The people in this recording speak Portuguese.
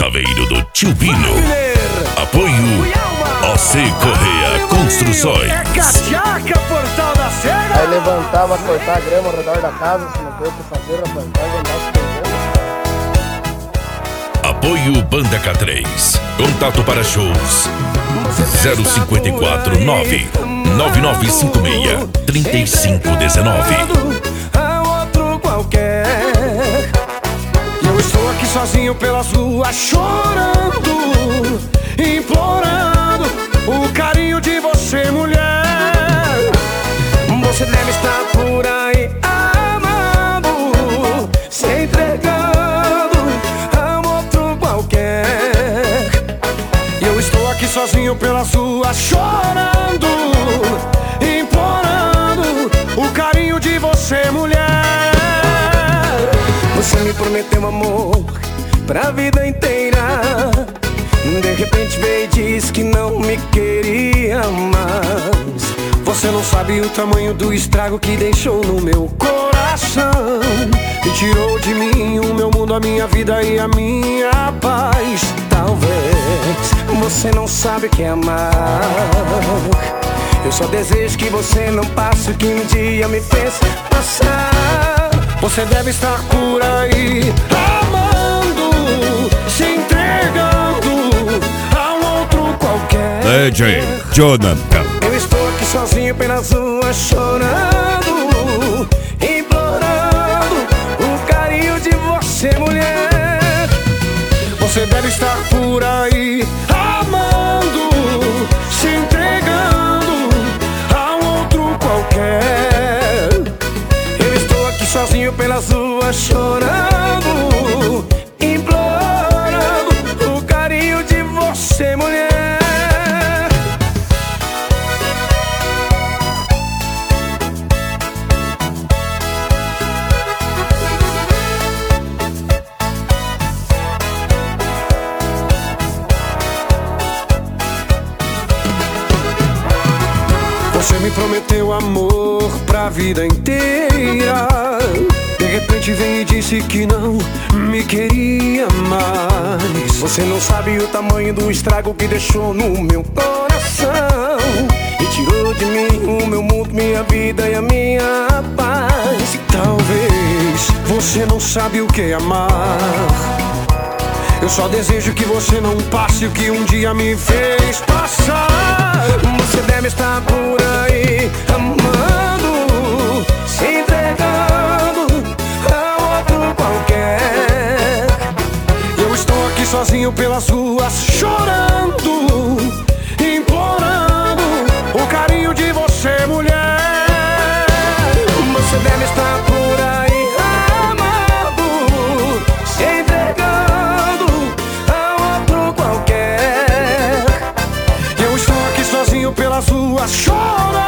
chaveiro do Tio Bino. Apoio OC Correia Construções. Aí levantava, cortar a grama ao redor da casa, se não for pra fazer a plantagem, nosso problema. Apoio Banda K3. Contato para shows 054 9 9956 3519. Outro qualquer. Eu estou aqui sozinho pelas ruas chorando, implorando o carinho de você, mulher. Você deve estar por aí amando, se entregando a outro qualquer. E eu estou aqui sozinho pelas ruas chorando, implorando o carinho de você, mulher. Você me prometeu amor pra vida inteira. De repente veio e disse que não me queria mais. Você não sabe o tamanho do estrago que deixou no meu coração. E tirou de mim o meu mundo, a minha vida e a minha paz. Talvez você não sabe o que é amar. Eu só desejo que você não passe o que um dia me fez passar. Você deve estar por aí amando, se entregando a um outro qualquer. DJ Jonathan. Eu estou aqui sozinho pelas ruas chorando, implorando o carinho de você, mulher. Você deve estar por aí amando, se entregando a um outro qualquer. Eu estou aqui sozinho pelas ruas chorando, implorando o carinho de você, mulher. Você me prometeu amor pra vida inteira. De repente veio e disse que não me queria mais. Você não sabe o tamanho do estrago que deixou no meu coração. E tirou de mim o meu mundo, minha vida e a minha paz. E talvez você não sabe o que é amar. Eu só desejo que você não passe o que um dia me fez passar. Você deve estar por aí amando, se entregando a outro qualquer. Eu estou aqui sozinho pelas ruas chorando, implorando o carinho de você, mulher. Você deve estar por aí amando, se entregando a outro qualquer. Eu estou aqui sozinho pelas ruas chorando,